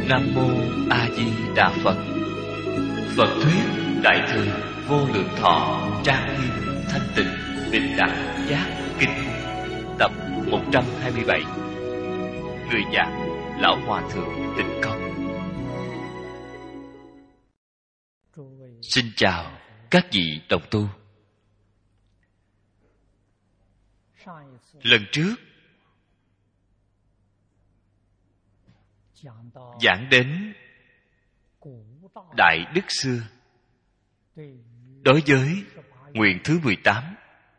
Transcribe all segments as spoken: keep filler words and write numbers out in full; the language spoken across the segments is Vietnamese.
Nam mô A Di Đà Phật. Phật thuyết Đại thừa vô lượng thọ trang nghiêm thanh tịnh bình đẳng giác kinh, tập một trăm hai mươi bảy. Người giảng Lão Hòa Thượng Tịnh Công. Xin chào các vị đồng tu. Lần trước giảng đến Đại Đức xưa, đối với nguyện thứ mười tám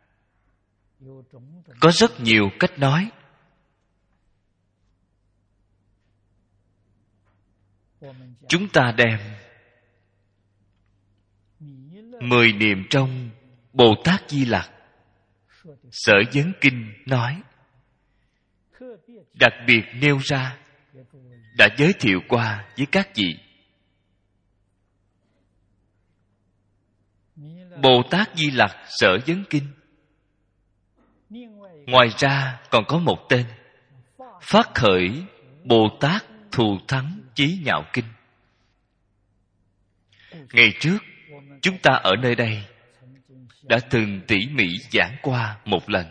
có rất nhiều cách nói. Chúng ta đem mười niệm trong Bồ Tát Di Lặc Sở Vấn Kinh nói, đặc biệt nêu ra, đã giới thiệu qua với các vị. Bồ Tát Di Lặc Sở Vấn Kinh, ngoài ra còn có một tên Phát Khởi Bồ Tát Thù Thắng Chí Nhạo Kinh. Ngày trước chúng ta ở nơi đây đã từng tỉ mỉ giảng qua một lần.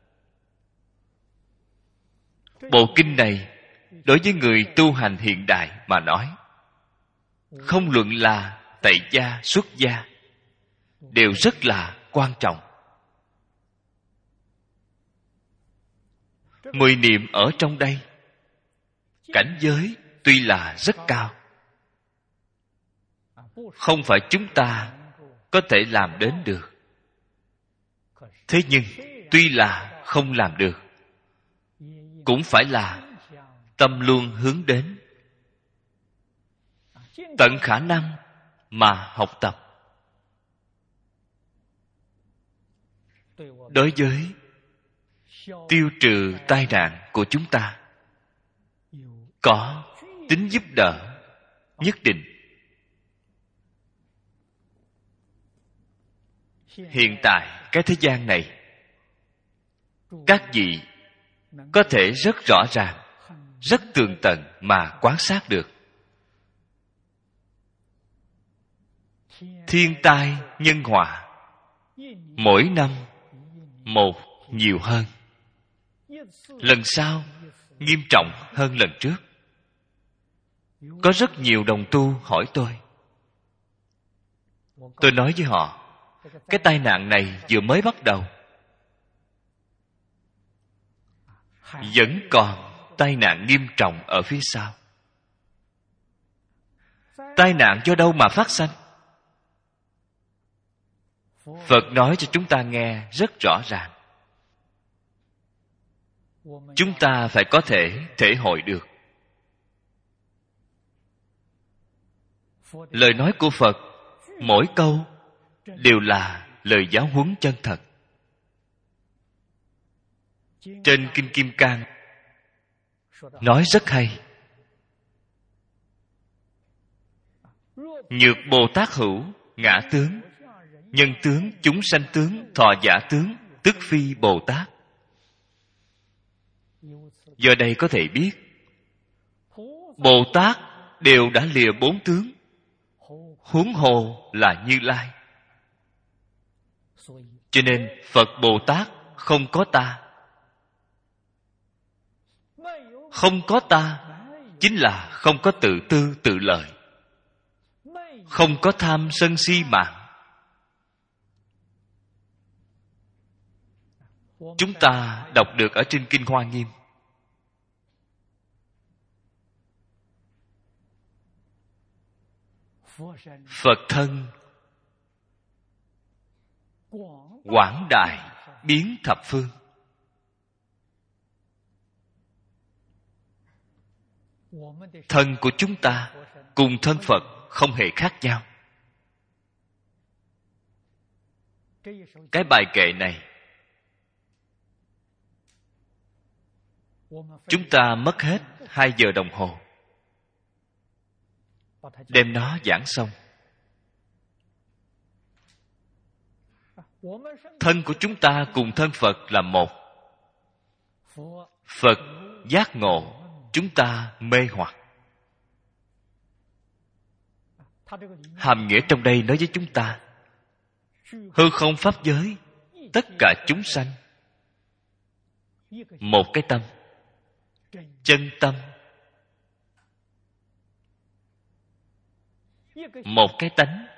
Bộ kinh này đối với người tu hành hiện đại mà nói, không luận là tại gia xuất gia, đều rất là quan trọng. Mười niệm ở trong đây, cảnh giới tuy là rất cao, không phải chúng ta có thể làm đến được. Thế nhưng tuy là không làm được, cũng phải là tâm luôn hướng đến, tận khả năng mà học tập. Đối với tiêu trừ tai nạn của chúng ta, có tính giúp đỡ nhất định. Hiện tại cái thế gian này, các vị có thể rất rõ ràng, rất tường tận mà quan sát được. Thiên tai nhân họa mỗi năm một nhiều hơn, lần sau nghiêm trọng hơn lần trước. Có rất nhiều đồng tu hỏi tôi. Tôi nói với họ, cái tai nạn này vừa mới bắt đầu, vẫn còn tai nạn nghiêm trọng ở phía sau. Tai nạn do đâu mà phát sinh? Phật nói cho chúng ta nghe rất rõ ràng. Chúng ta phải có thể thể hội được. Lời nói của Phật, mỗi câu đều là lời giáo huấn chân thật. Trên Kinh Kim Cang nói rất hay. Nhược Bồ Tát hữu ngã tướng, nhân tướng, chúng sanh tướng, thọ giả tướng, tức phi Bồ Tát. Giờ đây có thể biết, Bồ Tát đều đã lìa bốn tướng, huống hồ là Như Lai. Cho nên Phật Bồ Tát không có ta. Không có ta chính là không có tự tư tự lợi, không có tham sân si mạng. Chúng ta đọc được ở trên Kinh Hoa Nghiêm, Phật thân quảng đại biến thập phương. Thân của chúng ta cùng thân Phật không hề khác nhau. Cái bài kệ này chúng ta mất hết hai giờ đồng hồ đem nó giảng xong. Thân của chúng ta cùng thân Phật là một. Phật giác ngộ, chúng ta mê hoặc. Hàm nghĩa trong đây nói với chúng ta, hư không pháp giới, tất cả chúng sanh, một cái tâm, chân tâm, một cái tánh,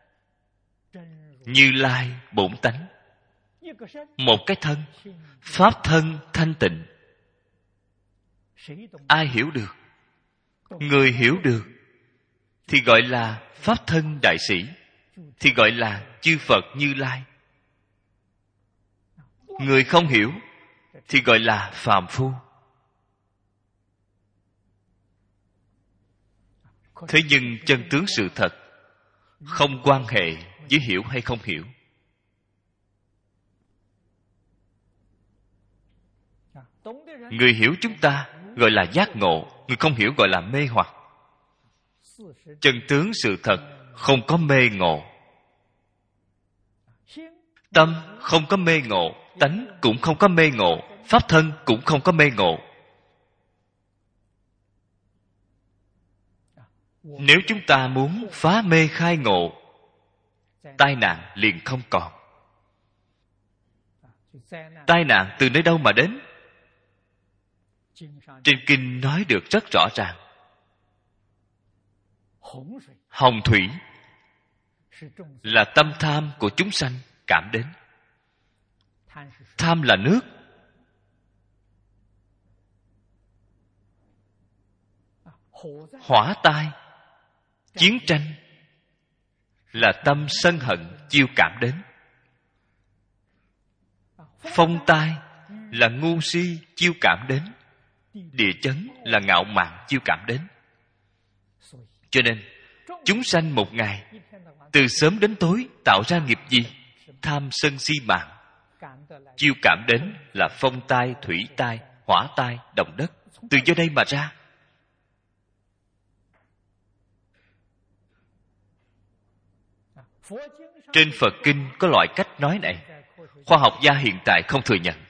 Như Lai bổn tánh, một cái thân, pháp thân thanh tịnh. Ai hiểu được? Người hiểu được thì gọi là pháp thân đại sĩ, thì gọi là chư Phật Như Lai. Người không hiểu thì gọi là phàm phu. Thế nhưng chân tướng sự thật không quan hệ với hiểu hay không hiểu. Người hiểu chúng ta gọi là giác ngộ, người không hiểu gọi là mê hoặc. Chân tướng sự thật không có mê ngộ. Tâm không có mê ngộ, tánh cũng không có mê ngộ, pháp thân cũng không có mê ngộ. Nếu chúng ta muốn phá mê khai ngộ, tai nạn liền không còn. Tai nạn từ nơi đâu mà đến? Trên kinh nói được rất rõ ràng. Hồng thủy là tâm tham của chúng sanh cảm đến. Tham là nước. Hỏa tai, chiến tranh là tâm sân hận chiêu cảm đến. Phong tai là ngu si chiêu cảm đến. Địa chấn là ngạo mạn chiêu cảm đến. Cho nên chúng sanh một ngày từ sớm đến tối tạo ra nghiệp gì? Tham sân si mạng. Chiêu cảm đến là phong tai, thủy tai, hỏa tai, động đất. Từ do đây mà ra. Trên Phật Kinh có loại cách nói này, khoa học gia hiện tại không thừa nhận.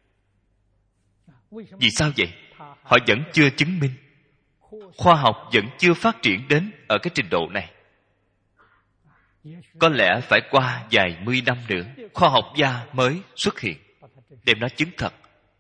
Vì sao vậy? Họ vẫn chưa chứng minh. Khoa học vẫn chưa phát triển đến ở cái trình độ này. Có lẽ phải qua vài mươi năm nữa, khoa học gia mới xuất hiện, đem nó chứng thật.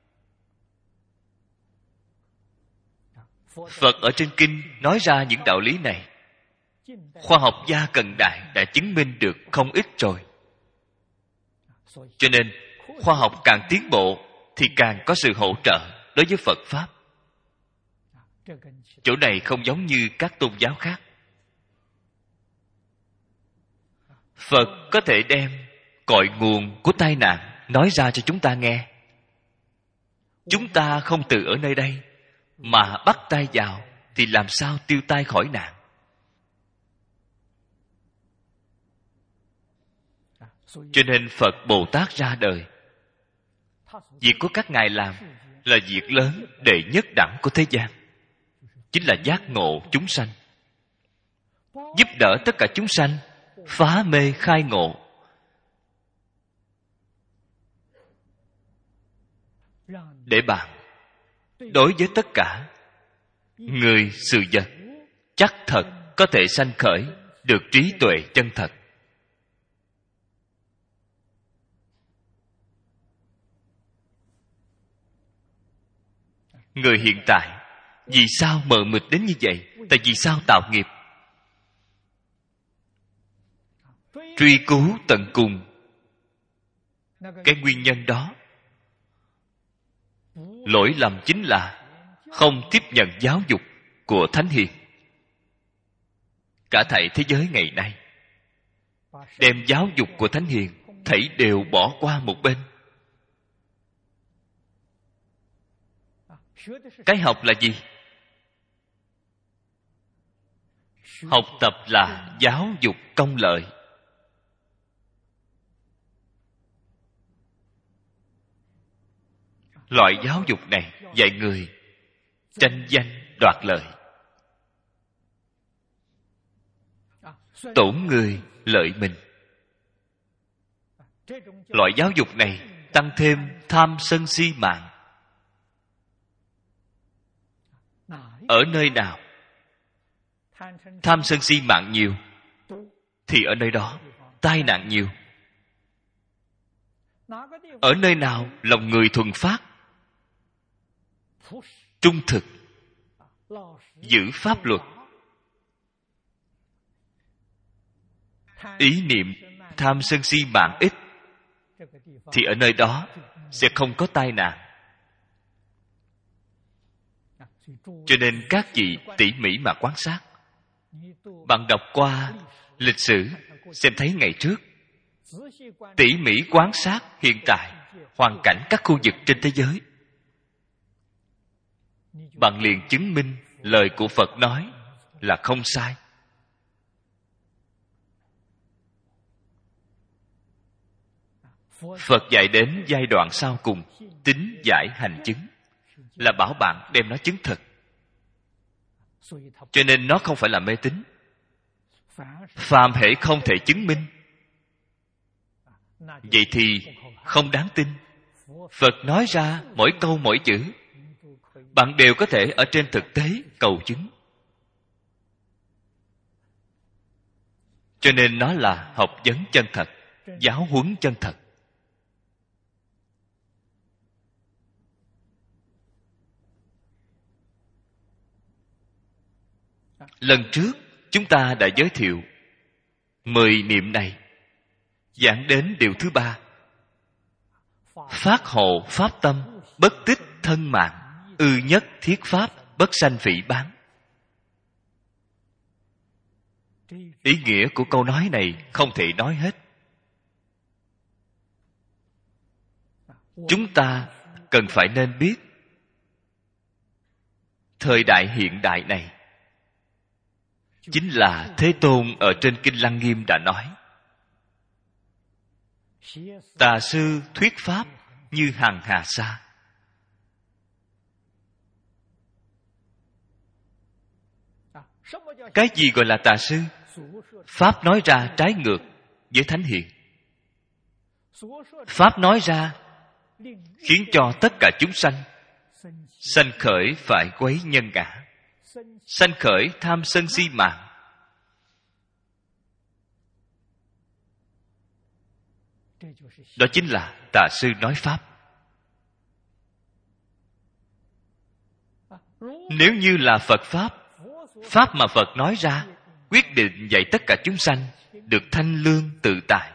Phật ở trên kinh nói ra những đạo lý này, khoa học gia cận đại đã chứng minh được không ít rồi. Cho nên khoa học càng tiến bộ thì càng có sự hỗ trợ đối với Phật Pháp. Chỗ này không giống như các tôn giáo khác. Phật có thể đem cội nguồn của tai nạn nói ra cho chúng ta nghe. Chúng ta không từ ở nơi đây mà bắt tay vào thì làm sao tiêu tai khỏi nạn? Cho nên Phật Bồ Tát ra đời, việc của các ngài làm là việc lớn đệ nhất đẳng của thế gian, chính là giác ngộ chúng sanh, giúp đỡ tất cả chúng sanh phá mê khai ngộ. Để bạn đối với tất cả người sự vật chắc thật có thể sanh khởi được trí tuệ chân thật. Người hiện tại vì sao mờ mịt đến như vậy? Tại vì sao tạo nghiệp? Truy cứu tận cùng cái nguyên nhân đó, lỗi lầm chính là không tiếp nhận giáo dục của Thánh Hiền. Cả thảy thế giới ngày nay đem giáo dục của Thánh Hiền thảy đều bỏ qua một bên. Cái học là gì? Học tập là giáo dục công lợi. Loại giáo dục này dạy người tranh danh đoạt lợi, tổn người lợi mình. Loại giáo dục này tăng thêm tham sân si mạng. Ở nơi nào tham sân si mạng nhiều thì ở nơi đó tai nạn nhiều. Ở nơi nào lòng người thuần phát, trung thực, giữ pháp luật, ý niệm tham sân si mạng ít, thì ở nơi đó sẽ không có tai nạn. Cho nên các vị tỉ mỉ mà quan sát. Bạn đọc qua lịch sử, xem thấy ngày trước, tỉ mỉ quan sát hiện tại, hoàn cảnh các khu vực trên thế giới, bạn liền chứng minh lời của Phật nói là không sai. Phật dạy đến giai đoạn sau cùng, tín giải hành chứng, là bảo bạn đem nó chứng thực. Cho nên nó không phải là mê tín. Phàm hễ không thể chứng minh, vậy thì không đáng tin. Phật nói ra mỗi câu mỗi chữ, bạn đều có thể ở trên thực tế cầu chứng. Cho nên nó là học vấn chân thật, giáo huấn chân thật. Lần trước chúng ta đã giới thiệu mười niệm này, giảng đến điều thứ ba: phát hộ pháp tâm, bất tích thân mạng, ư nhất thiết pháp, bất sanh phỉ báng. Ý nghĩa của câu nói này không thể nói hết. Chúng ta cần phải nên biết, thời đại hiện đại này chính là Thế Tôn ở trên Kinh Lăng Nghiêm đã nói: tà sư thuyết pháp như hằng hà sa. Cái gì gọi là tà sư? Pháp nói ra trái ngược với thánh hiền. Pháp nói ra khiến cho tất cả chúng sanh sanh khởi phải quấy nhân ngã, sanh khởi tham sân si mạng. Đó chính là tà sư nói pháp. Nếu như là Phật pháp, pháp mà Phật nói ra quyết định dạy tất cả chúng sanh được thanh lương tự tại.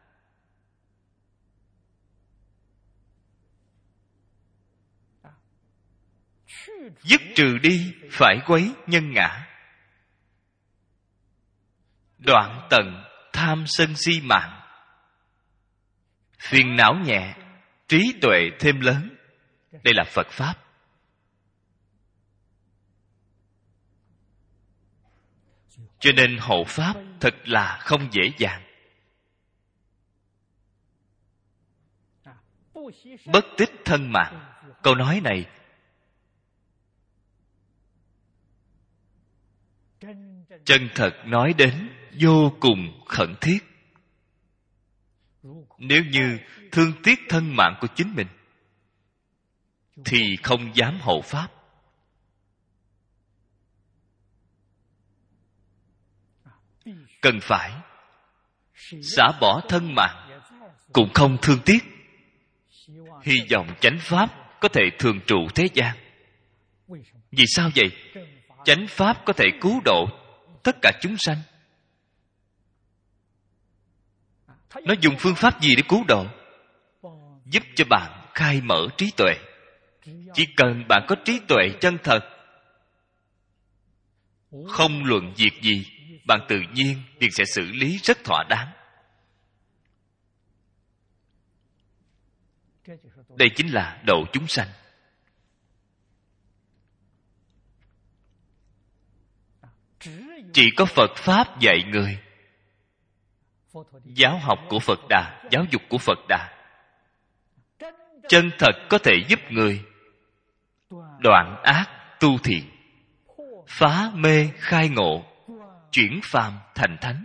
Dứt trừ đi phải quấy nhân ngã, đoạn tận tham sân si mạng, phiền não nhẹ, trí tuệ thêm lớn. Đây là Phật pháp. Cho nên hộ pháp thật là không dễ dàng. Bất tích thân mạng, câu nói này chân thật nói đến vô cùng khẩn thiết. Nếu như thương tiếc thân mạng của chính mình thì không dám hộ pháp. Cần phải xả bỏ thân mạng, cũng không thương tiếc. Hy vọng chánh pháp có thể thường trụ thế gian. Vì sao vậy? Chánh pháp có thể cứu độ tất cả chúng sanh. Nó dùng phương pháp gì để cứu độ? Giúp cho bạn khai mở trí tuệ. Chỉ cần bạn có trí tuệ chân thật, không luận việc gì, bạn tự nhiên liền sẽ xử lý rất thỏa đáng. Đây chính là độ chúng sanh. Chỉ có Phật pháp dạy người. Giáo học của Phật Đà, giáo dục của Phật Đà chân thật có thể giúp người đoạn ác tu thiện, phá mê khai ngộ, chuyển phàm thành thánh.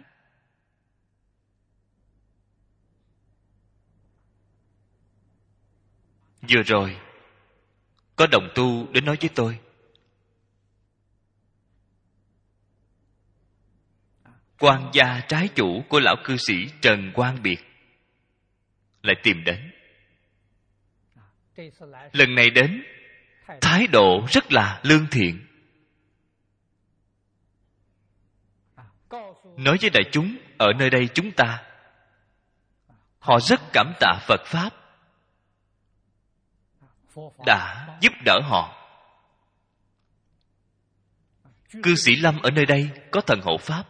Vừa rồi có đồng tu đến nói với tôi, quan gia trái chủ của lão cư sĩ Trần Quang Biệt lại tìm đến. Lần này đến, thái độ rất là lương thiện, nói với đại chúng ở nơi đây chúng ta, họ rất cảm tạ Phật Pháp đã giúp đỡ họ. Cư sĩ Lâm ở nơi đây có thần hộ Pháp,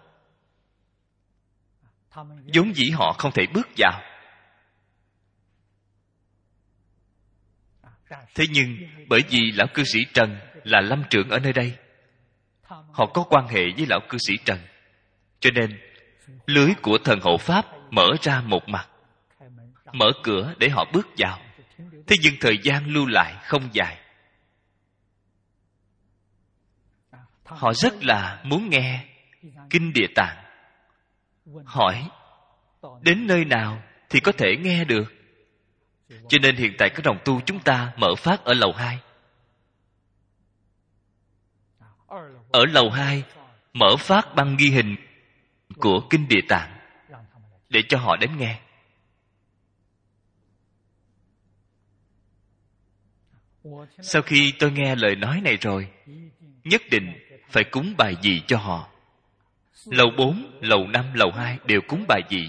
vốn dĩ họ không thể bước vào. Thế nhưng bởi vì lão cư sĩ Trần là lâm trưởng ở nơi đây, họ có quan hệ với lão cư sĩ Trần, cho nên lưới của thần hộ Pháp mở ra một mặt, mở cửa để họ bước vào. Thế nhưng thời gian lưu lại không dài. Họ rất là muốn nghe Kinh Địa Tạng. Hỏi đến nơi nào thì có thể nghe được. Cho nên hiện tại các đồng tu chúng ta mở phát ở lầu hai. Ở lầu hai mở phát băng ghi hình của Kinh Địa Tạng để cho họ đến nghe. Sau khi tôi nghe lời nói này rồi, nhất định phải cúng bài vị cho họ. Lầu bốn, lầu năm, lầu hai đều cúng bài vị.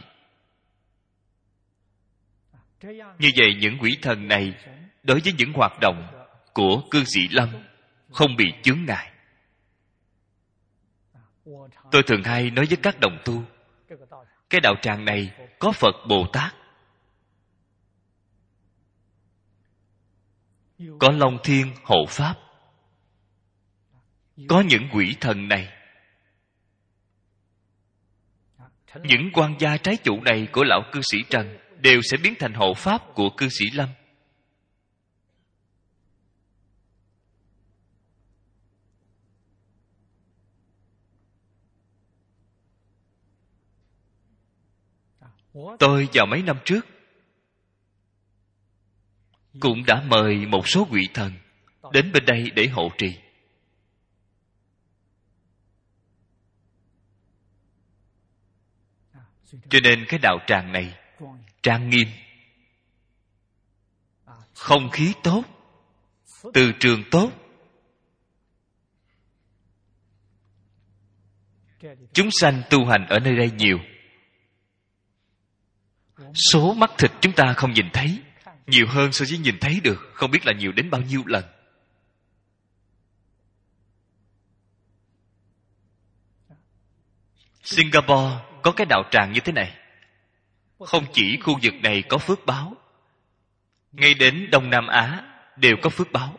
Như vậy những quỷ thần này đối với những hoạt động của cư sĩ Lâm không bị chướng ngại. Tôi thường hay nói với các đồng tu, cái đạo tràng này có Phật Bồ Tát, có Long Thiên hộ Pháp, có những quỷ thần này. Những quan gia trái chủ này của lão cư sĩ Trần đều sẽ biến thành hộ Pháp của cư sĩ Lâm. Tôi vào mấy năm trước cũng đã mời một số quỷ thần đến bên đây để hộ trì. Cho nên cái đạo tràng này trang nghiêm, không khí tốt, từ trường tốt. Chúng sanh tu hành ở nơi đây nhiều. Số mắt thịt chúng ta không nhìn thấy nhiều hơn so với nhìn thấy được, không biết là nhiều đến bao nhiêu lần. Singapore có cái đạo tràng như thế này. Không chỉ khu vực này có phước báo, ngay đến Đông Nam Á đều có phước báo.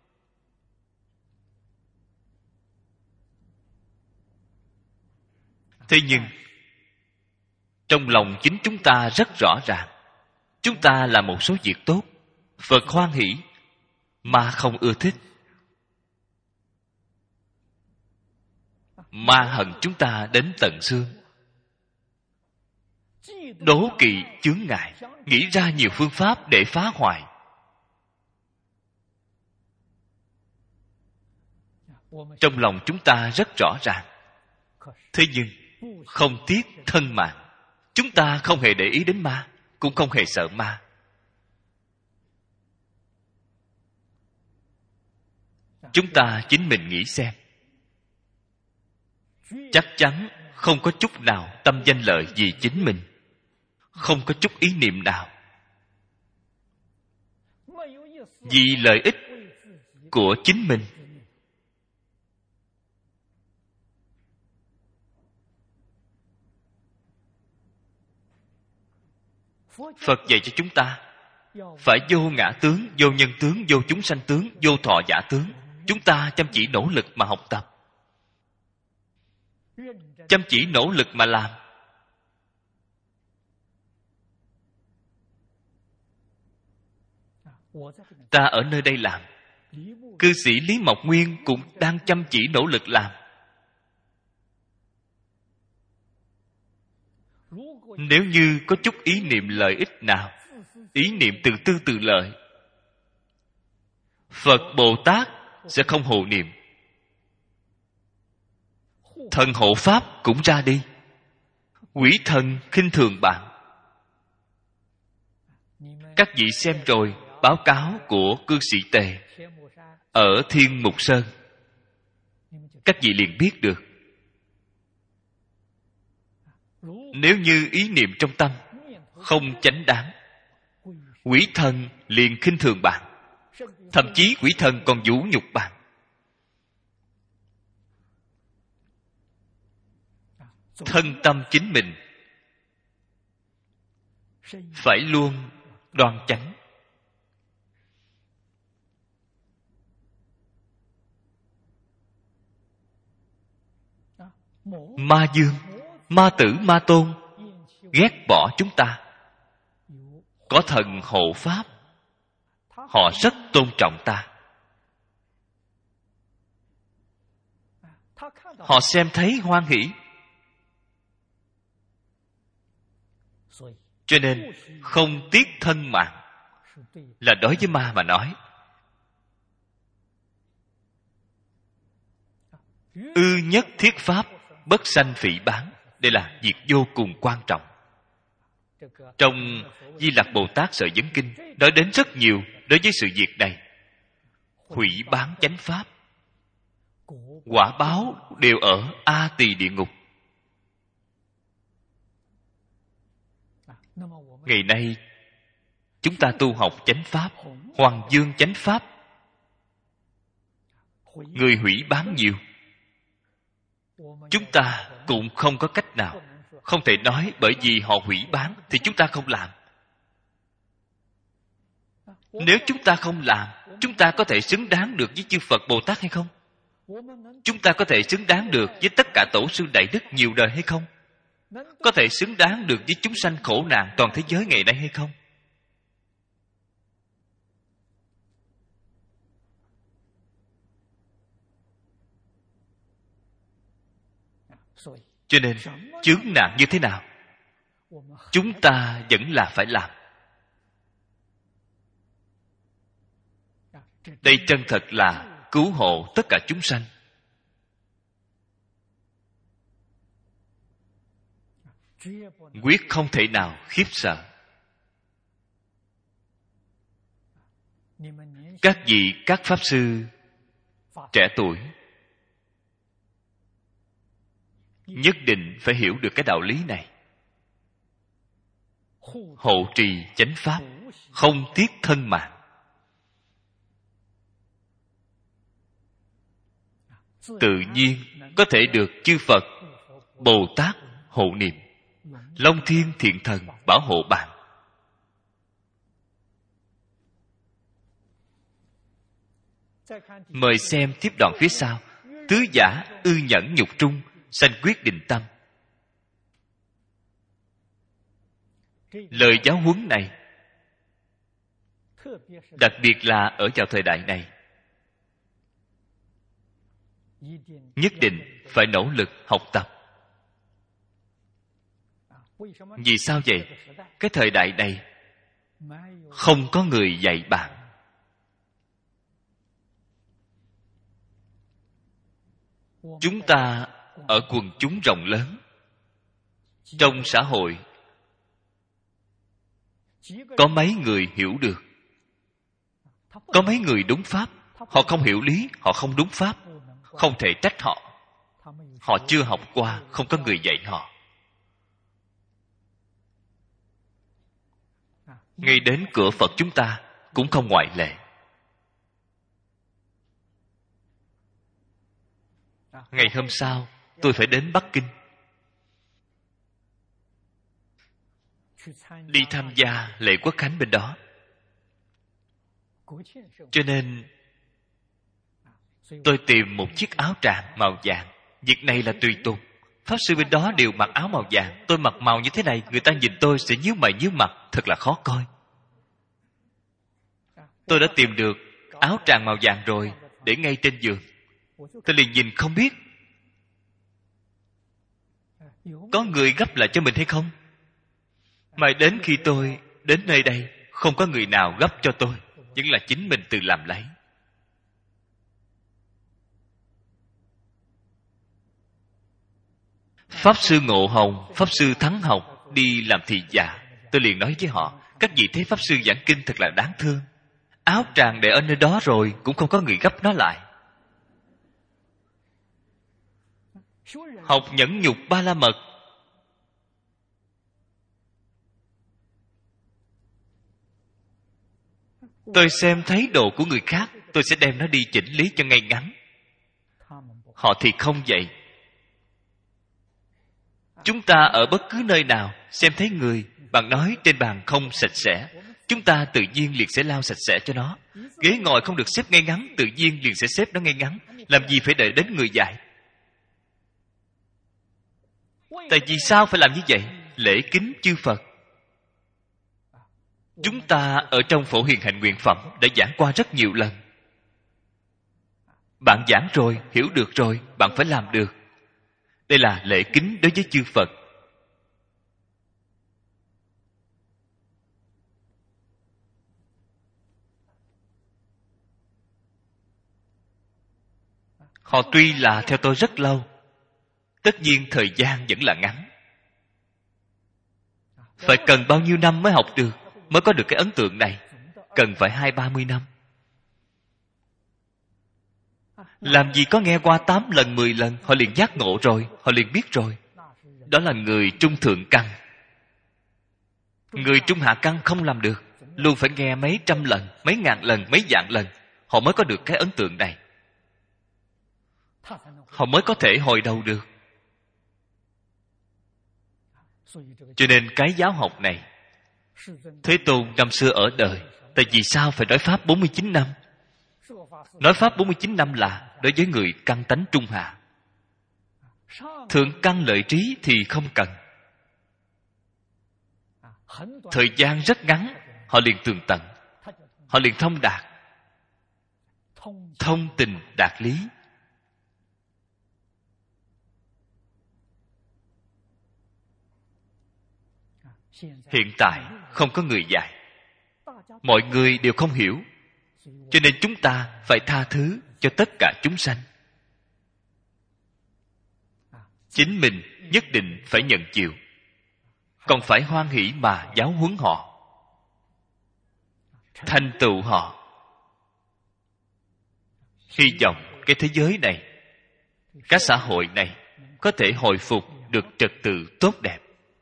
Thế nhưng trong lòng chính chúng ta rất rõ ràng, chúng ta làm một số việc tốt, Phật hoan hỷ, mà không ưa thích. Ma hận chúng ta đến tận xương, đố kỵ chướng ngại, nghĩ ra nhiều phương pháp để phá hoại. Trong lòng chúng ta rất rõ ràng. Thế nhưng không tiếc thân mạng. Chúng ta không hề để ý đến ma, cũng không hề sợ ma. Chúng ta chính mình nghĩ xem, chắc chắn không có chút nào tâm danh lợi vì chính mình, không có chút ý niệm nào vì lợi ích của chính mình. Phật dạy cho chúng ta phải vô ngã tướng, vô nhân tướng, vô chúng sanh tướng, vô thọ giả tướng. Chúng ta chăm chỉ nỗ lực mà học tập, chăm chỉ nỗ lực mà làm. Ta ở nơi đây làm, cư sĩ Lý Mộc Nguyên cũng đang chăm chỉ nỗ lực làm. Nếu như có chút ý niệm lợi ích nào, ý niệm từ tư tự lợi, Phật Bồ Tát sẽ không hộ niệm, thần hộ Pháp cũng ra đi. Quỷ thần khinh thường bạn. Các vị xem rồi báo cáo của cư sĩ Tề ở Thiên Mục Sơn, các vị liền biết được. Nếu như ý niệm trong tâm không chánh đáng, quỷ thần liền khinh thường bạn, thậm chí quỷ thần còn vũ nhục bạn. Thân tâm chính mình phải luôn đoan chánh. Ma dương, ma tử, ma tôn ghét bỏ chúng ta. Có thần hộ pháp, họ rất tôn trọng ta. Họ xem thấy hoan hỷ. Cho nên không tiếc thân mạng, là đối với ma mà nói. Ư nhất thiết pháp, bất sanh phỉ báng. Đây là việc vô cùng quan trọng. Trong Di Lặc Bồ Tát Sở Vấn Kinh nói đến rất nhiều đối với sự việc này. Hủy bán chánh pháp, quả báo đều ở A Tỳ địa ngục. Ngày nay chúng ta tu học chánh pháp, Hoàng Dương chánh pháp, người hủy bán nhiều. Chúng ta cũng không có cách nào, không thể nói bởi vì họ hủy bán thì chúng ta không làm. Nếu chúng ta không làm, chúng ta có thể xứng đáng được với chư Phật Bồ Tát hay không? Chúng ta có thể xứng đáng được với tất cả tổ sư đại đức nhiều đời hay không? Có thể xứng đáng được với chúng sanh khổ nạn toàn thế giới ngày nay hay không? Cho nên chướng nạn như thế nào, chúng ta vẫn là phải làm. Đây chân thật là cứu hộ tất cả chúng sanh. Quyết không thể nào khiếp sợ. Các vị các pháp sư trẻ tuổi nhất định phải hiểu được cái đạo lý này. Hộ trì chánh pháp, không tiếc thân mạng. Tự nhiên có thể được chư Phật, Bồ Tát hộ niệm, Long Thiên Thiện Thần bảo hộ bạn. Mời xem tiếp đoạn phía sau. Tứ giả ư nhẫn nhục trung, sanh quyết định tâm. Lời giáo huấn này, đặc biệt là ở vào thời đại này, nhất định phải nỗ lực học tập. Vì sao vậy? Cái thời đại này không có người dạy bạn. Chúng ta ở quần chúng rộng lớn, trong xã hội có mấy người hiểu được, có mấy người đúng pháp. Họ không hiểu lý, họ không đúng pháp, không thể trách họ. Họ chưa học qua, không có người dạy họ. Ngay đến cửa Phật chúng ta cũng không ngoại lệ. Ngày hôm sau tôi phải đến Bắc Kinh, đi tham gia lễ Quốc khánh bên đó. Cho nên tôi tìm một chiếc áo tràng màu vàng. Việc này là tùy tục. Pháp sư bên đó đều mặc áo màu vàng, tôi mặc màu như thế này, người ta nhìn tôi sẽ nhíu mày nhíu mặt, thật là khó coi. Tôi đã tìm được áo tràng màu vàng rồi, để ngay trên giường. Tôi liền nhìn không biết có người gấp lại cho mình hay không. Mà đến khi tôi đến nơi đây, không có người nào gấp cho tôi, vẫn là chính mình tự làm lấy. Pháp Sư Ngộ Hồng, Pháp Sư Thắng Học đi làm thị giả. Tôi liền nói với họ, các vị thấy Pháp Sư giảng kinh thật là đáng thương. Áo tràng để ở nơi đó rồi cũng không có người gấp nó lại. Học nhẫn nhục ba la mật, tôi xem thấy đồ của người khác, tôi sẽ đem nó đi chỉnh lý cho ngay ngắn. Họ thì không vậy. Chúng ta ở bất cứ nơi nào xem thấy người, bạn nói trên bàn không sạch sẽ, chúng ta tự nhiên liền sẽ lau sạch sẽ cho nó. Ghế ngồi không được xếp ngay ngắn, tự nhiên liền sẽ xếp nó ngay ngắn. Làm gì phải đợi đến người dạy? Tại vì sao phải làm như vậy? Lễ kính chư Phật. Chúng ta ở trong Phổ Hiền Hạnh Nguyện Phẩm đã giảng qua rất nhiều lần. Bạn giảng rồi, hiểu được rồi, bạn phải làm được. Đây là lễ kính đối với chư Phật. Họ tuy là theo tôi rất lâu, tất nhiên thời gian vẫn là ngắn. Phải cần bao nhiêu năm mới học được, mới có được cái ấn tượng này? Cần phải hai ba mươi năm. Làm gì có nghe qua tám lần, mười lần, họ liền giác ngộ rồi, họ liền biết rồi. Đó là người trung thượng căn. Người trung hạ căn không làm được, luôn phải nghe mấy trăm lần, mấy ngàn lần, mấy vạn lần, họ mới có được cái ấn tượng này. Họ mới có thể hồi đầu được. Cho nên cái giáo học này, Thế Tôn năm xưa ở đời, tại vì sao phải nói Pháp bốn mươi chín năm? Nói Pháp bốn mươi chín năm là đối với người căn tánh trung hạ. Thượng căn lợi trí thì không cần. Thời gian rất ngắn, họ liền tường tận, họ liền thông đạt. Thông tình đạt lý. Hiện tại không có người dạy, mọi người đều không hiểu, cho nên chúng ta phải tha thứ cho tất cả chúng sanh. Chính mình nhất định phải nhận chịu, còn phải hoan hỷ mà giáo huấn họ, thành tựu họ. Hy vọng cái thế giới này, cái xã hội này có thể hồi phục được trật tự tốt đẹp.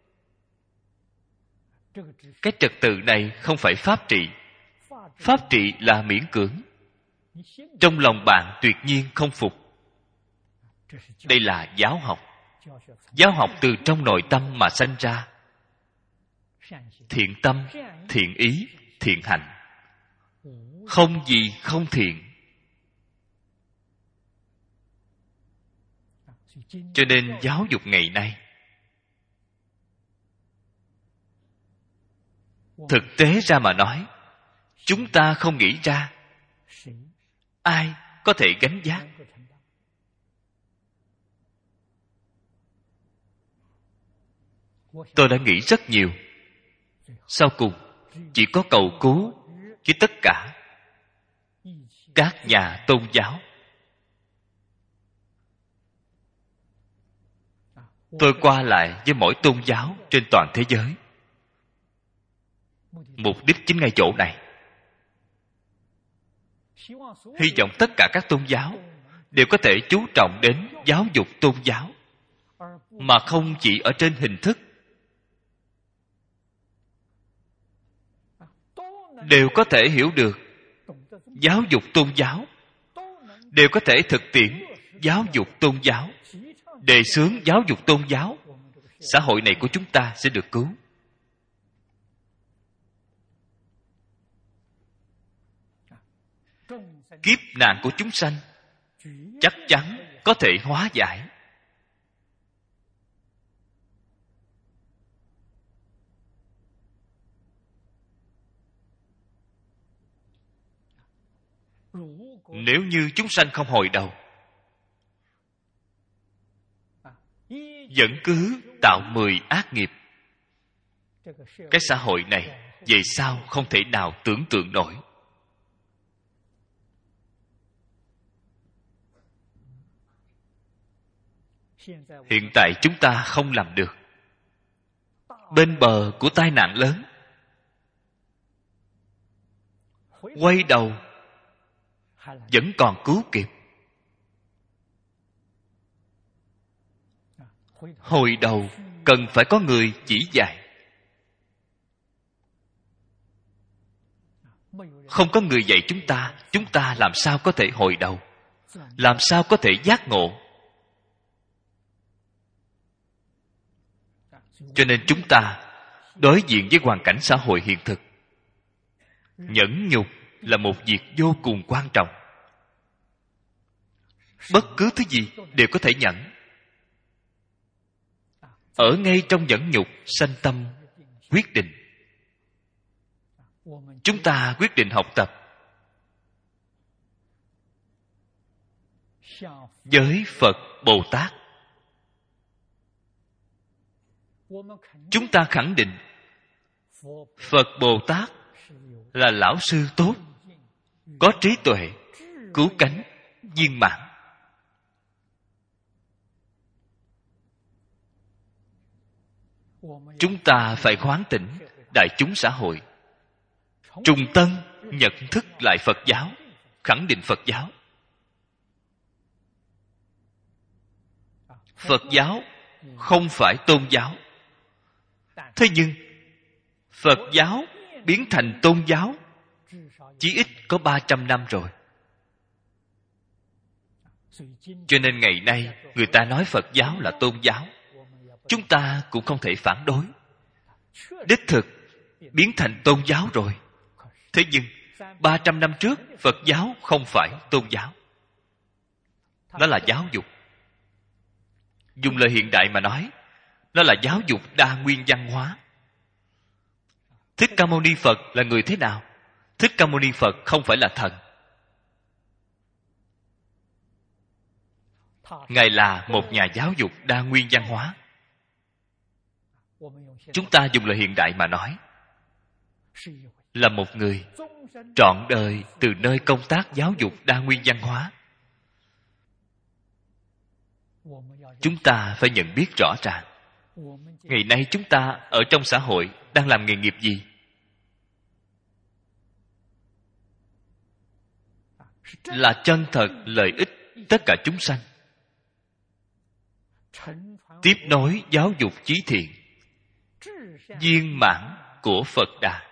Cái trật tự này không phải pháp trị. Pháp trị là miễn cưỡng. Trong lòng bạn tuyệt nhiên không phục. Đây là giáo học. Giáo học từ trong nội tâm mà sanh ra. Thiện tâm, thiện ý, thiện hành. Không gì không thiện. Cho nên giáo dục ngày nay, thực tế ra mà nói, chúng ta không nghĩ ra, ai có thể gánh vác? Tôi đã nghĩ rất nhiều. Sau cùng chỉ có cầu cứu với tất cả các nhà tôn giáo. Tôi qua lại với mỗi tôn giáo trên toàn thế giới. Mục đích chính ngay chỗ này. Hy vọng tất cả các tôn giáo đều có thể chú trọng đến giáo dục tôn giáo, mà không chỉ ở trên hình thức. Đều có thể hiểu được giáo dục tôn giáo, đều có thể thực tiễn giáo dục tôn giáo, đề xướng giáo dục tôn giáo, xã hội này của chúng ta sẽ được cứu. Kiếp nạn của chúng sanh chắc chắn có thể hóa giải. Nếu như chúng sanh không hồi đầu, vẫn cứ tạo mười ác nghiệp, cái xã hội này về sau không thể nào tưởng tượng nổi. Hiện tại chúng ta không làm được. Bên bờ của tai nạn lớn, quay đầu vẫn còn cứu kịp. Hồi đầu cần phải có người chỉ dạy. Không có người dạy chúng ta, chúng ta làm sao có thể hồi đầu? Làm sao có thể giác ngộ? Cho nên chúng ta đối diện với hoàn cảnh xã hội hiện thực, nhẫn nhục là một việc vô cùng quan trọng. Bất cứ thứ gì đều có thể nhẫn. Ở ngay trong nhẫn nhục sanh tâm quyết định. Chúng ta quyết định học tập với Phật Bồ Tát. Chúng ta khẳng định Phật Bồ Tát là lão sư tốt, có trí tuệ, cứu cánh, viên mãn. Chúng ta phải khoán tỉnh đại chúng xã hội, trùng tân nhận thức lại Phật giáo, khẳng định Phật giáo. Phật giáo không phải tôn giáo. Thế nhưng Phật giáo biến thành tôn giáo chí ít có ba trăm năm rồi. Cho nên ngày nay người ta nói Phật giáo là tôn giáo, chúng ta cũng không thể phản đối. Đích thực biến thành tôn giáo rồi. Thế nhưng ba trăm năm trước Phật giáo không phải tôn giáo, nó là giáo dục. Dùng lời hiện đại mà nói, nó là giáo dục đa nguyên văn hóa. Thích Ca Mâu Ni Phật là người thế nào? Thích Ca Mâu Ni Phật không phải là thần. Ngài là một nhà giáo dục đa nguyên văn hóa. Chúng ta dùng lời hiện đại mà nói, là một người trọn đời từ nơi công tác giáo dục đa nguyên văn hóa. Chúng ta phải nhận biết rõ ràng, ngày nay chúng ta ở trong xã hội đang làm nghề nghiệp gì? Là chân thật lợi ích tất cả chúng sanh, tiếp nối giáo dục chí thiện, viên mãn của Phật Đà.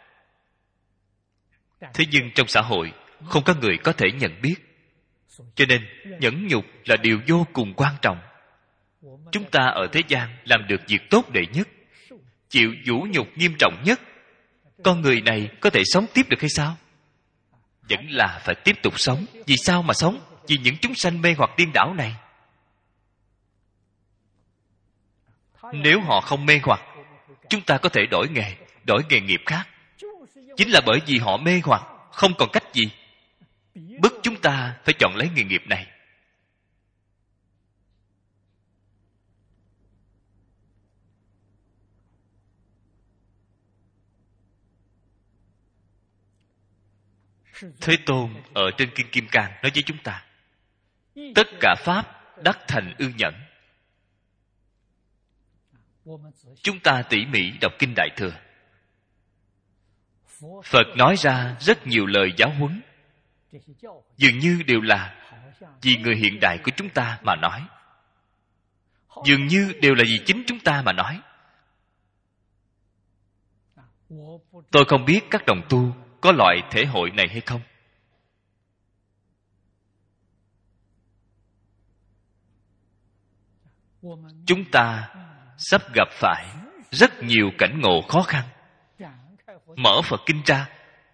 Thế nhưng trong xã hội không có người có thể nhận biết. Cho nên nhẫn nhục là điều vô cùng quan trọng. Chúng ta ở thế gian làm được việc tốt đệ nhất, chịu vũ nhục nghiêm trọng nhất, con người này có thể sống tiếp được hay sao? Vẫn là phải tiếp tục sống. Vì sao mà sống? Vì những chúng sanh mê hoặc điên đảo này. Nếu họ không mê hoặc, chúng ta có thể đổi nghề, đổi nghề nghiệp khác. Chính là bởi vì họ mê hoặc, không còn cách gì, bức chúng ta phải chọn lấy nghề nghiệp này. Thế Tôn ở trên Kinh Kim Cang nói với chúng ta, tất cả pháp đắc thành ương nhẫn. Chúng ta tỉ mỉ đọc Kinh Đại Thừa, Phật nói ra rất nhiều lời giáo huấn, dường như đều là vì người hiện đại của chúng ta mà nói, dường như đều là vì chính chúng ta mà nói. Tôi không biết các đồng tu có loại thể hội này hay không. Chúng ta sắp gặp phải rất nhiều cảnh ngộ khó khăn. Mở Phật Kinh ra,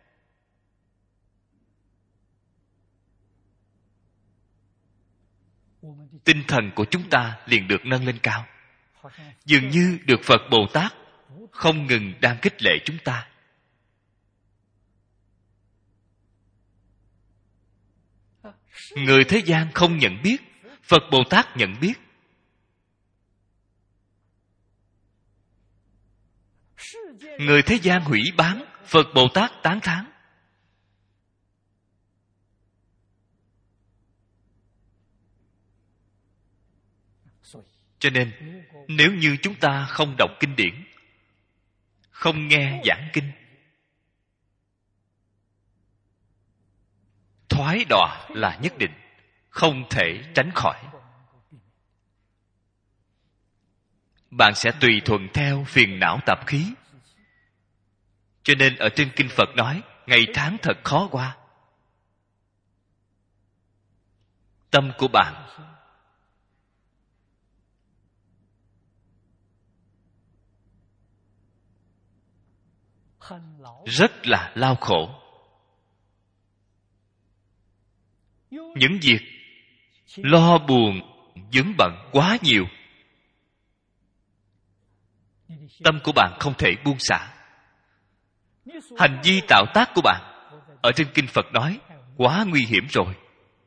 tinh thần của chúng ta liền được nâng lên cao. Dường như được Phật Bồ Tát không ngừng đang khích lệ chúng ta. Người thế gian không nhận biết, Phật Bồ Tát nhận biết. Người thế gian hủy bán, Phật Bồ Tát tán thán. Cho nên, nếu như chúng ta không đọc kinh điển, không nghe giảng kinh, thoái đọa là nhất định, không thể tránh khỏi. Bạn sẽ tùy thuận theo phiền não tạp khí. Cho nên ở trên kinh Phật nói, ngày tháng thật khó qua. Tâm của bạn rất là lao khổ. Những việc lo buồn, vướng bận quá nhiều. Tâm của bạn không thể buông xả. Hành vi tạo tác của bạn, ở trên kinh Phật nói, quá nguy hiểm rồi.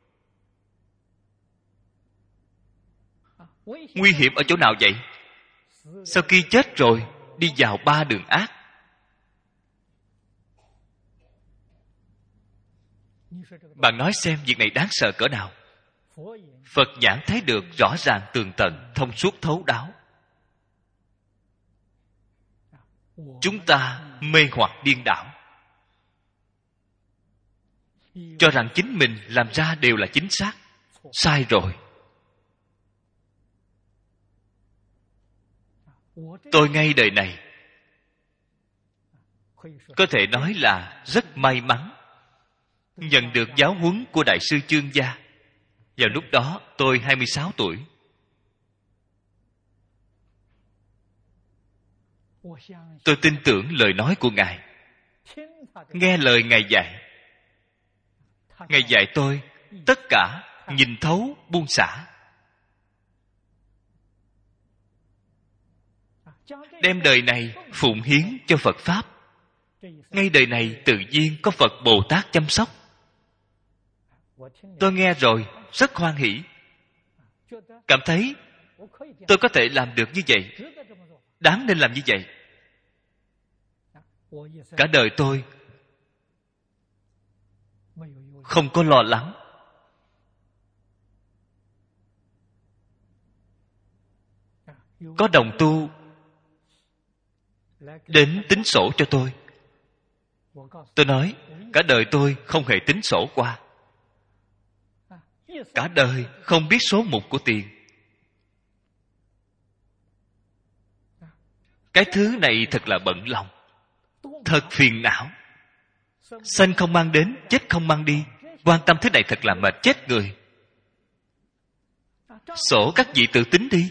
Nguy hiểm ở chỗ nào vậy? Sau khi chết rồi, đi vào ba đường ác. Bạn nói xem việc này đáng sợ cỡ nào. Phật nhãn thấy được rõ ràng tường tận, thông suốt thấu đáo. Chúng ta mê hoặc điên đảo, cho rằng chính mình làm ra đều là chính xác. Sai rồi. Tôi ngay đời này có thể nói là rất may mắn nhận được giáo huấn của Đại sư Chương Gia. Vào lúc đó tôi hai mươi sáu tuổi. Tôi tin tưởng lời nói của Ngài, nghe lời Ngài dạy. Ngài dạy tôi tất cả nhìn thấu buông xả, đem đời này phụng hiến cho Phật Pháp. Ngay đời này tự nhiên có Phật Bồ Tát chăm sóc. Tôi nghe rồi rất hoan hỷ, cảm thấy tôi có thể làm được như vậy, đáng nên làm như vậy. Cả đời tôi không có lo lắng. Có đồng tu đến tính sổ cho tôi. Tôi nói, cả đời tôi không hề tính sổ qua. Cả đời không biết số mục của tiền. Cái thứ này thật là bận lòng, thật phiền não. Sanh không mang đến, chết không mang đi. Quan tâm thứ này thật là mệt chết người. Sổ các vị tự tính đi.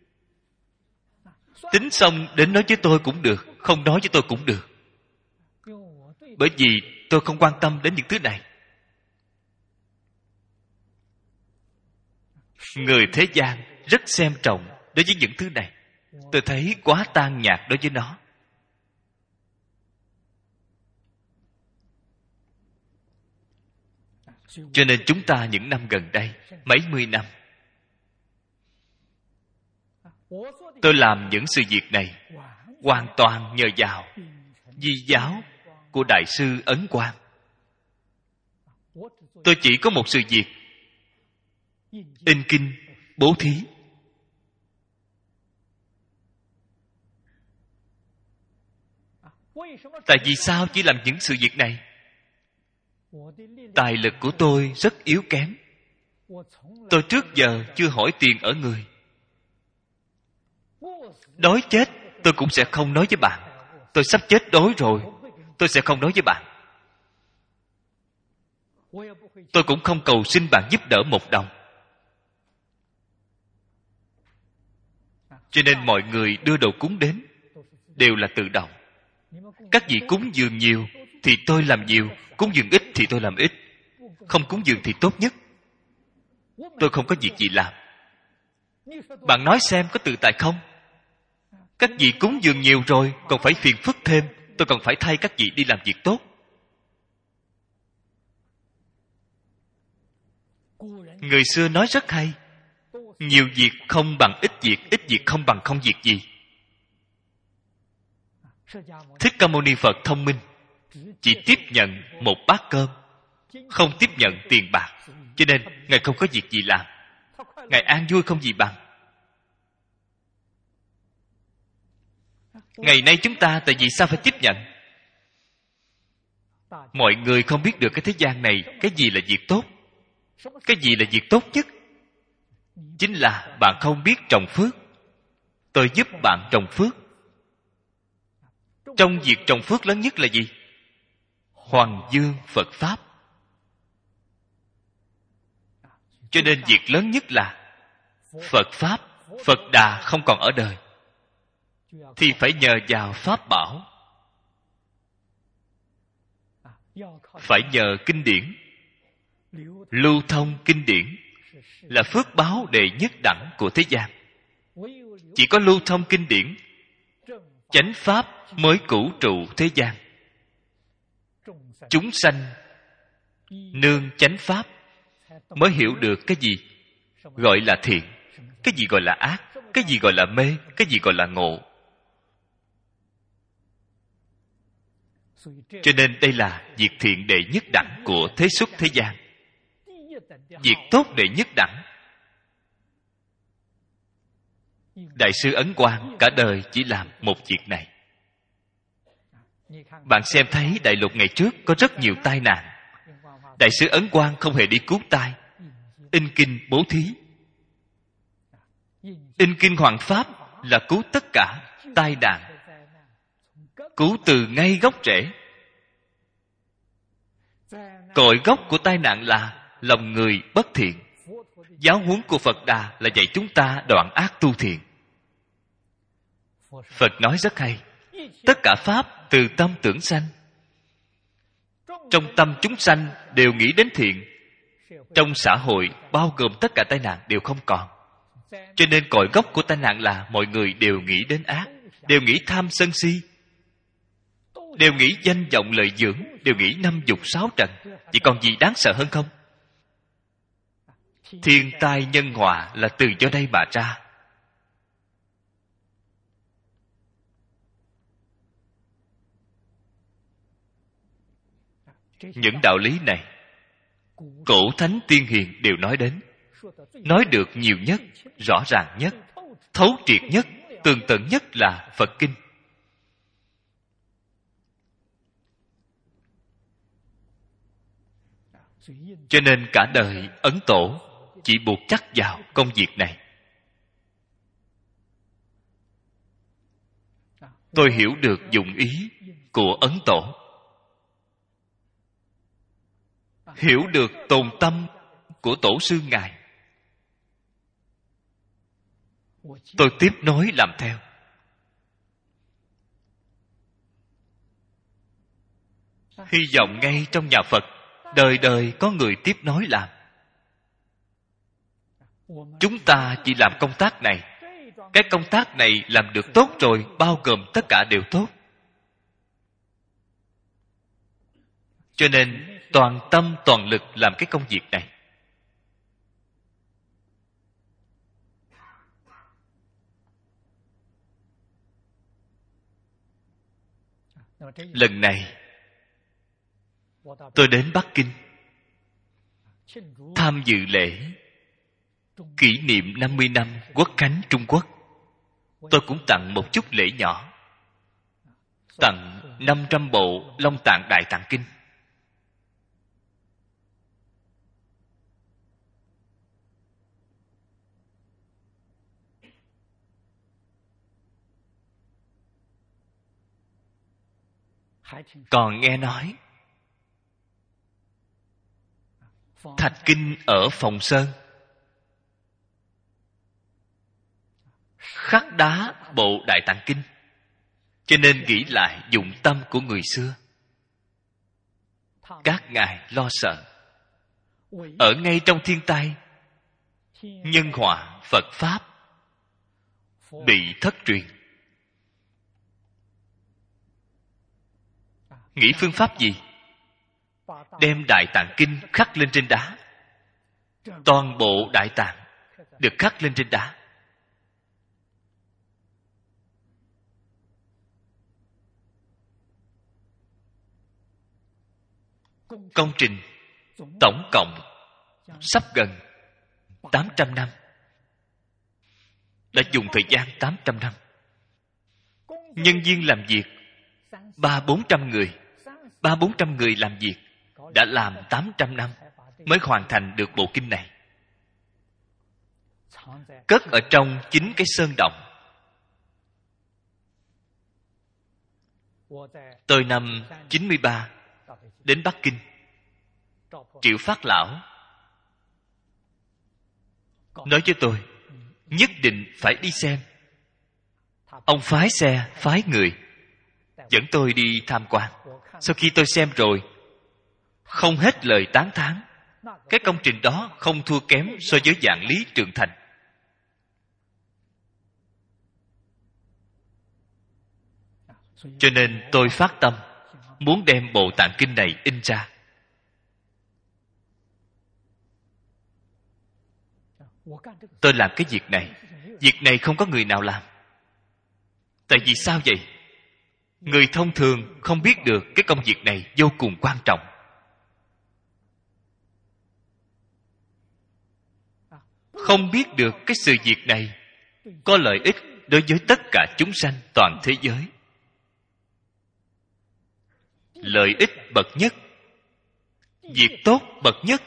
Tính xong đến nói với tôi cũng được, không nói với tôi cũng được. Bởi vì tôi không quan tâm đến những thứ này. Người thế gian rất xem trọng đối với những thứ này. Tôi thấy quá tan nhạt đối với nó. Cho nên chúng ta những năm gần đây, mấy mươi năm, tôi làm những sự việc này hoàn toàn nhờ vào di giáo của Đại sư Ấn Quang. Tôi chỉ có một sự việc: in kinh, bố thí. Tại vì sao chỉ làm những sự việc này? Tài lực của tôi rất yếu kém. Tôi trước giờ chưa hỏi tiền ở người. Đói chết tôi cũng sẽ không nói với bạn. Tôi sắp chết đói rồi, tôi sẽ không nói với bạn. Tôi cũng không cầu xin bạn giúp đỡ một đồng. Cho nên mọi người đưa đồ cúng đến đều là tự động. Các vị cúng dường nhiều thì tôi làm nhiều, cúng dường ít thì tôi làm ít. Không cúng dường thì tốt nhất. Tôi không có việc gì làm. Bạn nói xem có tự tại không? Các vị cúng dường nhiều rồi còn phải phiền phức thêm. Tôi còn phải thay các vị đi làm việc tốt. Người xưa nói rất hay: nhiều việc không bằng ít việc, ít việc không bằng không việc gì. Thích Ca Mâu Ni Phật thông minh, chỉ tiếp nhận một bát cơm, không tiếp nhận tiền bạc. Cho nên Ngài không có việc gì làm. Ngài an vui không gì bằng. Ngày nay chúng ta tại vì sao phải tiếp nhận? Mọi người không biết được cái thế gian này, cái gì là việc tốt, cái gì là việc tốt nhất. Chính là bạn không biết trồng phước. Tôi giúp bạn trồng phước. Trong việc trồng phước lớn nhất là gì? Hoằng dương Phật Pháp. Cho nên việc lớn nhất là Phật Pháp. Phật Đà không còn ở đời thì phải nhờ vào Pháp bảo, phải nhờ kinh điển. Lưu thông kinh điển là phước báo đệ nhất đẳng của thế gian. Chỉ có lưu thông kinh điển, chánh pháp mới cửu trụ thế gian. Chúng sanh nương chánh pháp mới hiểu được cái gì gọi là thiện, cái gì gọi là ác, cái gì gọi là mê, cái gì gọi là ngộ. Cho nên đây là việc thiện đệ nhất đẳng của thế xuất thế gian. Việc tốt đệ nhất đẳng. Đại sư Ấn Quang cả đời chỉ làm một việc này. Bạn xem thấy đại lục ngày trước có rất nhiều tai nạn. Đại sư Ấn Quang không hề đi cứu tai, in kinh bố thí. In kinh Hoằng Pháp là cứu tất cả tai nạn, cứu từ ngay gốc rễ. Cội gốc của tai nạn là lòng người bất thiện. Giáo huấn của Phật Đà là dạy chúng ta đoạn ác tu thiện. Phật nói rất hay, tất cả pháp từ tâm tưởng sanh. Trong tâm chúng sanh đều nghĩ đến thiện, trong xã hội bao gồm tất cả tai nạn đều không còn. Cho nên cội gốc của tai nạn là mọi người đều nghĩ đến ác, đều nghĩ tham sân si, đều nghĩ danh vọng lợi dưỡng, đều nghĩ năm dục sáu trần. Chỉ còn gì đáng sợ hơn không? Thiên tai nhân họa là từ do đây mà ra. Những đạo lý này cổ thánh tiên hiền đều nói đến, nói được nhiều nhất, rõ ràng nhất, thấu triệt nhất, tường tận nhất là Phật Kinh. Cho nên cả đời Ấn Tổ chỉ buộc chắc vào công việc này. Tôi hiểu được dụng ý của Ấn Tổ, hiểu được tồn tâm của Tổ sư Ngài. Tôi tiếp nối làm theo. Hy vọng ngay trong nhà Phật đời đời có người tiếp nối làm. Chúng ta chỉ làm công tác này. Cái công tác này làm được tốt rồi, bao gồm tất cả đều tốt. Cho nên toàn tâm toàn lực làm cái công việc này. Lần này tôi đến Bắc Kinh tham dự lễ kỷ niệm năm mươi năm Quốc khánh Trung Quốc. Tôi cũng tặng một chút lễ nhỏ, tặng năm trăm bộ Long Tạng Đại Tạng Kinh. Còn nghe nói Thạch Kinh ở Phòng Sơn khắc đá bộ Đại Tạng Kinh. Cho nên nghĩ lại dụng tâm của người xưa. Các ngài lo sợ ở ngay trong thiên tai, nhân họa Phật Pháp bị thất truyền. Nghĩ phương pháp gì? Đem Đại Tạng Kinh khắc lên trên đá. Toàn bộ Đại Tạng được khắc lên trên đá. Công trình tổng cộng sắp gần tám trăm năm. Đã dùng thời gian tám trăm năm. Nhân viên làm việc ba bốn trăm người. Ba bốn trăm người làm việc đã làm tám trăm năm mới hoàn thành được bộ kinh này. Cất ở trong chính cái sơn động. Tôi năm chín mươi ba đến Bắc Kinh. Triệu Phát Lão nói với tôi nhất định phải đi xem. Ông phái xe, phái người dẫn tôi đi tham quan. Sau khi tôi xem rồi, không hết lời tán thán. Cái công trình đó không thua kém so với Vạn Lý Trường Thành. Cho nên tôi phát tâm muốn đem Bộ Tạng Kinh này in ra. Tôi làm cái việc này. Việc này không có người nào làm. Tại vì sao vậy? Người thông thường không biết được cái công việc này vô cùng quan trọng. Không biết được cái sự việc này có lợi ích đối với tất cả chúng sanh toàn thế giới. Lợi ích bậc nhất, việc tốt bậc nhất.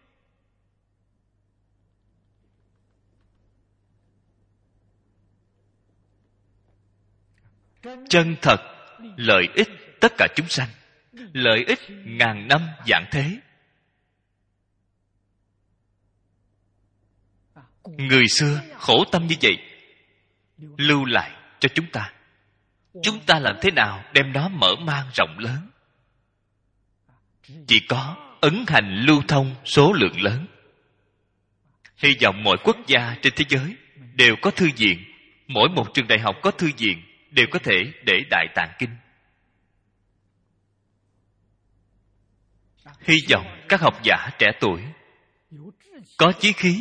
Chân thật lợi ích tất cả chúng sanh, lợi ích ngàn năm vạn thế. Người xưa khổ tâm như vậy, lưu lại cho chúng ta. Chúng ta làm thế nào đem nó mở mang rộng lớn? Chỉ có ấn hành lưu thông số lượng lớn. Hy vọng mọi quốc gia trên thế giới đều có thư viện. Mỗi một trường đại học có thư viện, đều có thể để Đại Tạng Kinh. Hy vọng các học giả trẻ tuổi có chí khí,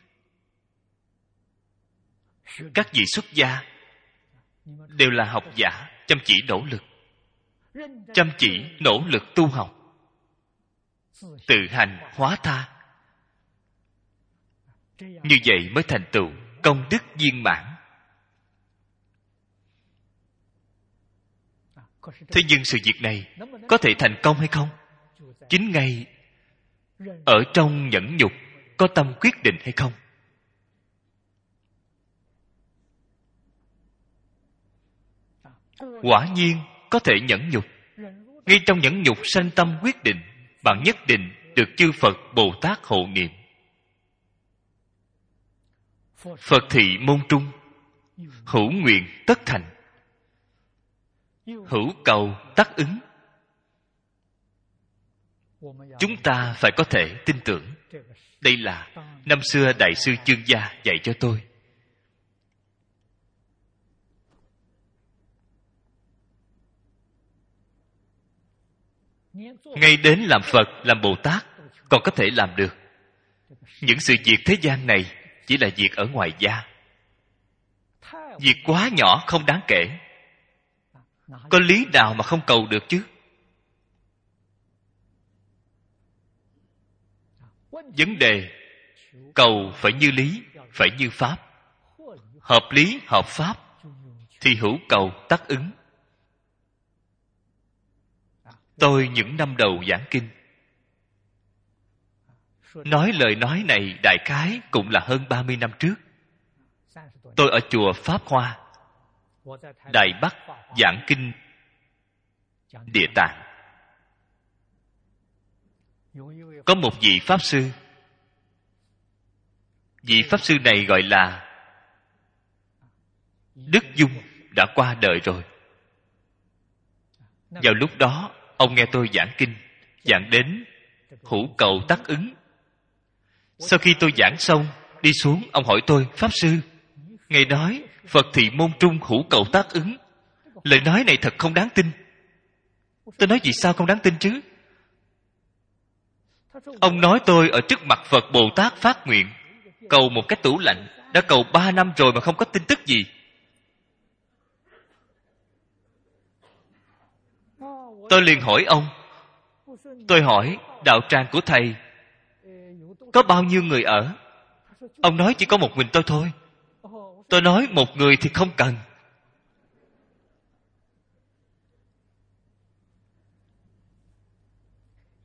các vị xuất gia đều là học giả chăm chỉ nỗ lực, chăm chỉ nỗ lực tu học, tự hành hóa tha. Như vậy mới thành tựu công đức viên mãn. Thế nhưng sự việc này có thể thành công hay không? Chính ngay ở trong nhẫn nhục có tâm quyết định hay không? Quả nhiên có thể nhẫn nhục. Ngay trong nhẫn nhục sanh tâm quyết định, bạn nhất định được chư Phật Bồ Tát hộ niệm. Phật thị môn trung, hữu nguyện tất thành, hữu cầu tác ứng. Chúng ta phải có thể tin tưởng. Đây là năm xưa Đại sư Chương Gia dạy cho tôi. Ngay đến làm Phật, làm Bồ Tát còn có thể làm được. Những sự việc thế gian này chỉ là việc ở ngoài da. Việc quá nhỏ không đáng kể. Có lý nào mà không cầu được chứ? Vấn đề cầu phải như lý, phải như pháp. Hợp lý, hợp pháp thì hữu cầu tác ứng. Tôi những năm đầu giảng kinh, nói lời nói này đại khái cũng là hơn ba mươi năm trước. Tôi ở chùa Pháp Hoa, Đài Bắc giảng kinh Địa Tạng. Có một vị Pháp Sư. Vị Pháp Sư này gọi là Đức Dung, đã qua đời rồi. Vào lúc đó, ông nghe tôi giảng kinh, giảng đến hữu cầu tác ứng. Sau khi tôi giảng xong, đi xuống, ông hỏi tôi, Pháp Sư, Ngài nói Phật thị môn trung hữu cầu tác ứng. Lời nói này thật không đáng tin. Tôi nói vì sao không đáng tin chứ? Ông nói tôi ở trước mặt Phật Bồ Tát phát nguyện cầu một cái tủ lạnh, đã cầu ba năm rồi mà không có tin tức gì. Tôi liền hỏi ông, tôi hỏi đạo tràng của thầy có bao nhiêu người ở? Ông nói chỉ có một mình tôi thôi. Tôi nói một người thì không cần.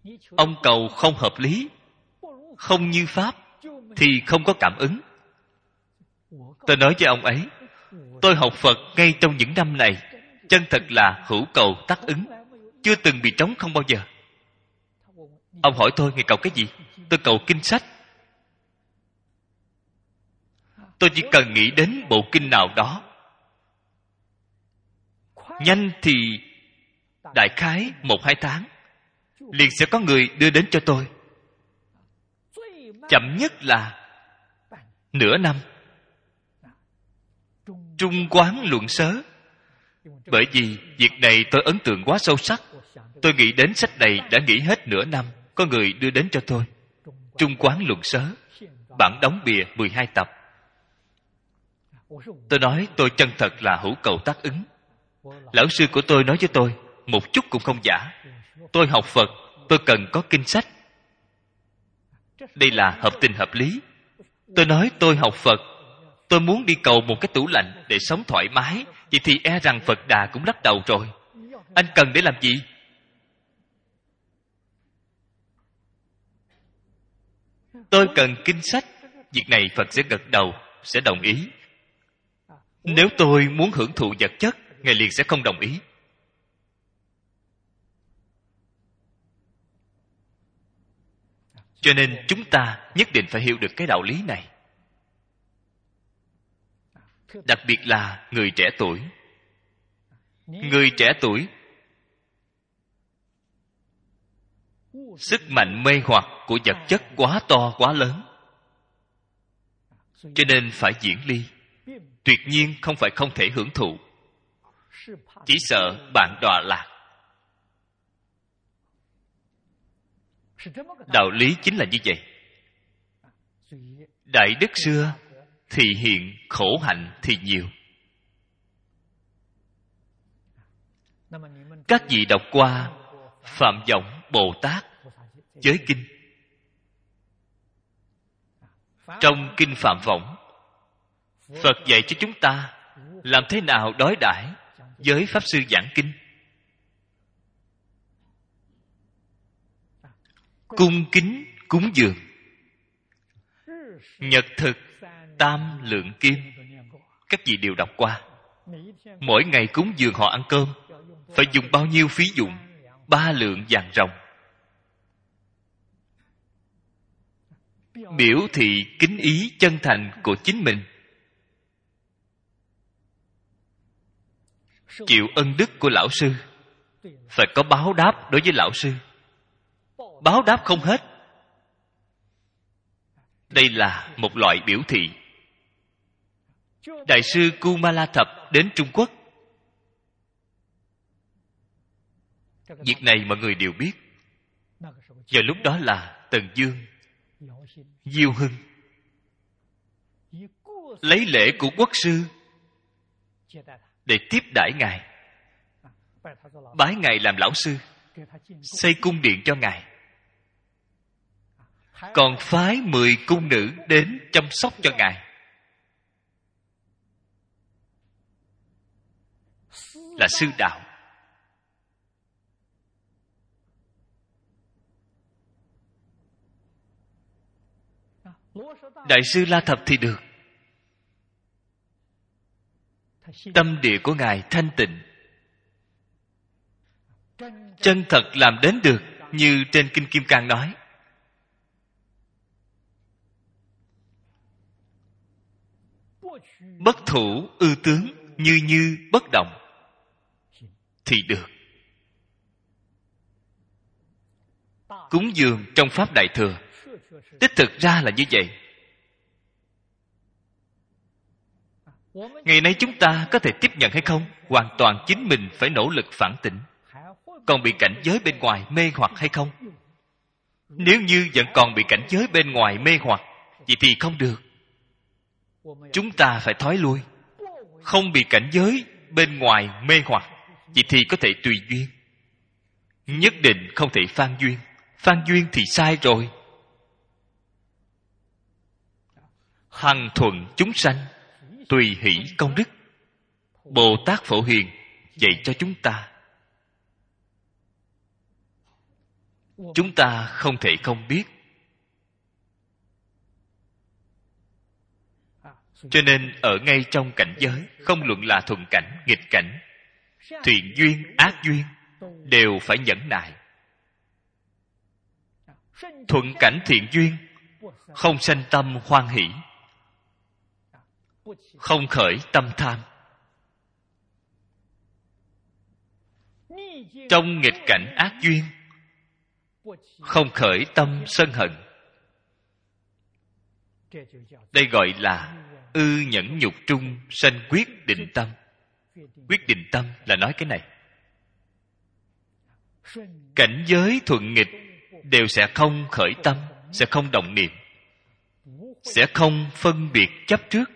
Ông cầu không hợp lý, không như pháp, thì không có cảm ứng. Tôi nói với ông ấy, tôi học Phật ngay trong những năm này, chân thật là hữu cầu tác ứng, chưa từng bị trống không bao giờ. Ông hỏi tôi, ngài cầu cái gì? Tôi cầu kinh sách. Tôi chỉ cần nghĩ đến bộ kinh nào đó, nhanh thì đại khái một hai tháng liền sẽ có người đưa đến cho tôi. Chậm nhất là nửa năm. Trung quán luận sớ. Bởi vì việc này tôi ấn tượng quá sâu sắc. Tôi nghĩ đến sách này đã nghĩ hết nửa năm, có người đưa đến cho tôi. Trung quán luận sớ, bản đóng bìa mười hai tập. Tôi nói tôi chân thật là hữu cầu tác ứng. Lão sư của tôi nói với tôi, một chút cũng không giả. Tôi học Phật, tôi cần có kinh sách. Đây là hợp tình hợp lý. Tôi nói tôi học Phật, tôi muốn đi cầu một cái tủ lạnh để sống thoải mái. Vậy thì e rằng Phật Đà cũng lắc đầu rồi. Anh cần để làm gì? Tôi cần kinh sách. Việc này Phật sẽ gật đầu, sẽ đồng ý. Nếu tôi muốn hưởng thụ vật chất, Ngài liền sẽ không đồng ý. Cho nên chúng ta nhất định phải hiểu được cái đạo lý này. Đặc biệt là người trẻ tuổi. Người trẻ tuổi, sức mạnh mê hoặc của vật chất quá to quá lớn, cho nên phải diễn ly. Tuyệt nhiên không phải không thể hưởng thụ, chỉ sợ bạn đọa lạc. Đạo lý chính là như vậy. Đại đức xưa thì hiện, khổ hạnh thì nhiều. Các vị đọc qua Phạm Võng Bồ Tát Giới Kinh. Trong Kinh Phạm Võng, Phật dạy cho chúng ta làm thế nào đối đãi với Pháp Sư giảng kinh. Cung kính cúng dường, nhật thực tam lượng kim, các vị đều đọc qua. Mỗi ngày cúng dường họ ăn cơm phải dùng bao nhiêu phí dụng? Ba lượng vàng ròng. Biểu thị kính ý chân thành của chính mình, chịu ân đức của lão sư. Phải có báo đáp đối với lão sư. Báo đáp không hết. Đây là một loại biểu thị. Đại sư Kumala Thập đến Trung Quốc. Việc này mọi người đều biết. Vào lúc đó là Tần Dương, Diêu Hưng lấy lễ của quốc sư để tiếp đãi ngài, bái ngài làm lão sư, xây cung điện cho ngài, còn phái mười cung nữ đến chăm sóc cho ngài. Là sư đạo. Đại sư La Thập thì được. Tâm địa của ngài thanh tịnh, chân thật làm đến được như trên Kinh Kim Cang nói. Bất thủ ư tướng, như như bất động thì được. Cúng dường trong Pháp Đại Thừa đích thực ra là như vậy. Ngày nay chúng ta có thể tiếp nhận hay không, hoàn toàn chính mình phải nỗ lực phản tỉnh. Còn bị cảnh giới bên ngoài mê hoặc hay không? Nếu như vẫn còn bị cảnh giới bên ngoài mê hoặc, vậy thì không được. Chúng ta phải thoái lui. Không bị cảnh giới bên ngoài mê hoặc, vậy thì có thể tùy duyên. Nhất định không thể phan duyên. Phan duyên thì sai rồi. Hằng thuận chúng sanh, tùy hỷ công đức. Bồ Tát Phổ Hiền dạy cho chúng ta. chúng ta không thể không biết. Cho nên ở ngay trong cảnh giới, không luận là thuận cảnh, nghịch cảnh, thiện duyên, ác duyên, đều phải nhẫn nại. Thuận cảnh thiện duyên, không sanh tâm hoan hỷ, không khởi tâm tham. Trong nghịch cảnh ác duyên, không khởi tâm sân hận. Đây gọi là ư nhẫn nhục trung sanh quyết định tâm. Quyết định tâm là nói cái này. Cảnh giới thuận nghịch đều sẽ không khởi tâm, sẽ không động niệm, sẽ không phân biệt chấp trước.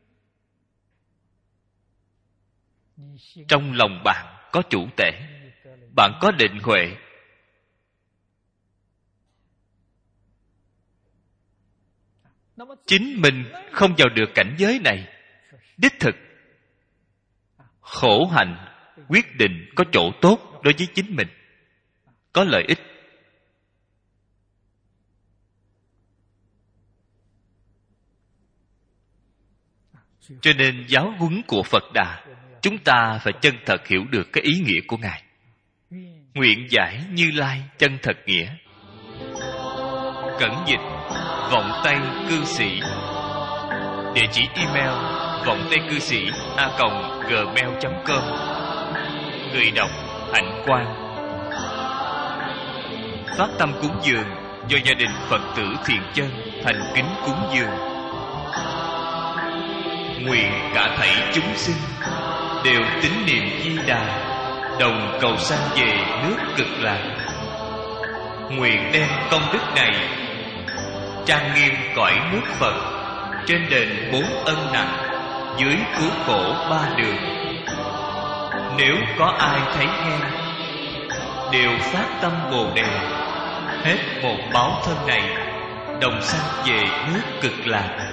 Trong lòng bạn có chủ tể, bạn có định huệ. Chính mình không vào được cảnh giới này, đích thực khổ hạnh quyết định có chỗ tốt đối với chính mình, có lợi ích. Cho nên giáo huấn của Phật Đà, chúng ta phải chân thật hiểu được cái ý nghĩa của Ngài. Nguyện giải Như Lai chân thật nghĩa. Cẩn dịch vọng tây cư sĩ. Địa chỉ email vọng tây cư sĩ a còng gmail chấm com. Người đọc Hạnh Quang. Phát tâm cúng dường do gia đình Phật tử Thiện Chân thành kính cúng dường. Nguyện cả thảy chúng sinh đều tín niệm Di Đà, đồng cầu sanh về nước Cực Lạc. Nguyện đem công đức này trang nghiêm cõi nước Phật, trên đền bốn ân nặng, dưới cứu khổ ba đường. Nếu có ai thấy nghe, đều phát tâm Bồ Đề, hết một báo thân này, đồng sanh về nước Cực Lạc.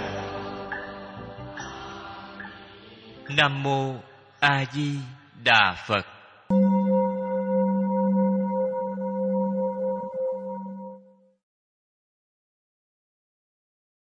Nam mô A Di Đà Phật.